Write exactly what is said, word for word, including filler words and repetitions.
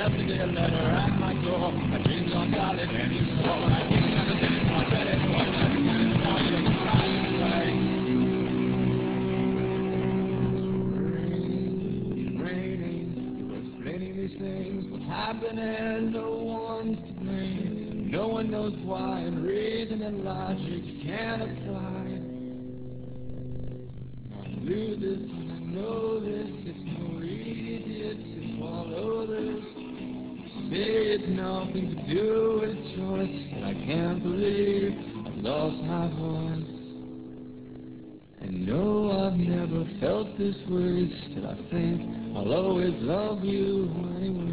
dear letter at my door. My dreams are solid anymore. I didn't understand my credit for nothing. Now you're crying away. Raining, raining, you're explaining these things. What's happening? No one's to blame. No one knows why, and reason and logic can't apply. I knew this, and I know this. It's no easier to follow this. Say it's nothing to do with choice, and I can't believe I've lost my voice. And no, I've never felt this way. Still I think I'll always love you anyway.